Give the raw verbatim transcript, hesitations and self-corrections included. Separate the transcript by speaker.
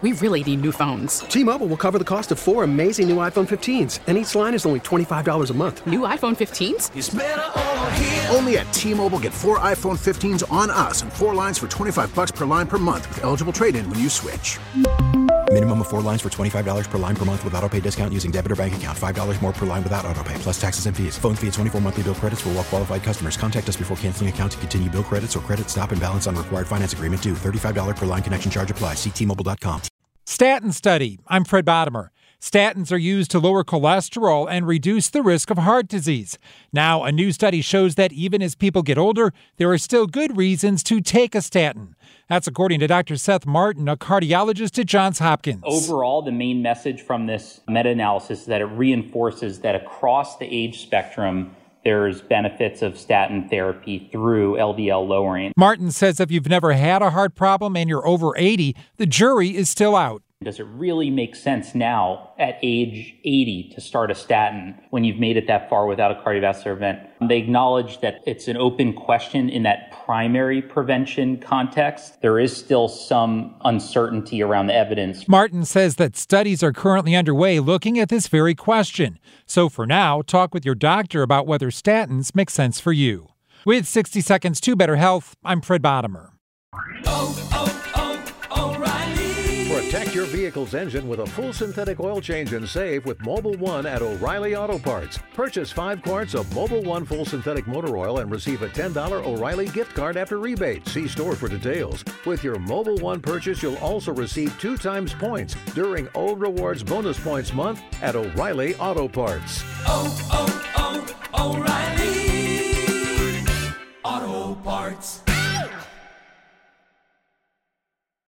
Speaker 1: we really need new phones.
Speaker 2: T-Mobile will cover the cost of four amazing new iPhone fifteens, and each line is only twenty-five dollars a month.
Speaker 1: New iPhone fifteens?
Speaker 3: It's better over here.
Speaker 4: Only at T-Mobile, get four iPhone fifteens on us and four lines for twenty-five dollars per line per month with eligible trade-in when you switch.
Speaker 5: Minimum of four lines for twenty-five dollars per line per month with autopay discount using debit or bank account. five dollars more per line without autopay, plus taxes and fees. Phone fee at twenty-four monthly bill credits for well-qualified customers. Contact us before canceling account to continue bill credits or credit stop and balance on required finance agreement due. thirty-five dollars per line connection charge applies. See T Mobile dot com.
Speaker 6: Statin study. I'm Fred Bottomer. Statins are used to lower cholesterol and reduce the risk of heart disease. Now, a new study shows that even as people get older, there are still good reasons to take a statin. That's according to Doctor Seth Martin, a cardiologist at Johns Hopkins.
Speaker 7: Overall, the main message from this meta-analysis is that it reinforces that across the age spectrum, there's benefits of statin therapy through L D L lowering.
Speaker 6: Martin says if you've never had a heart problem and you're over eighty, the jury is still out.
Speaker 7: Does it really make sense now at age eighty to start a statin when you've made it that far without a cardiovascular event? They acknowledge that it's an open question in that primary prevention context. There is still some uncertainty around the evidence.
Speaker 6: Martin says that studies are currently underway looking at this very question. So for now, talk with your doctor about whether statins make sense for you. With sixty seconds to Better Health, I'm Fred Bottomer.
Speaker 3: Oh, oh, oh, O'Reilly.
Speaker 8: Protect your vehicle's engine with a full synthetic oil change and save with Mobil one at O'Reilly Auto Parts. Purchase five quarts of Mobil one full synthetic motor oil and receive a ten dollars O'Reilly gift card after rebate. See store for details. With your Mobil one purchase, you'll also receive two times points during O Rewards Bonus Points Month at O'Reilly Auto Parts.
Speaker 3: Oh, oh, oh, O'Reilly Auto Parts.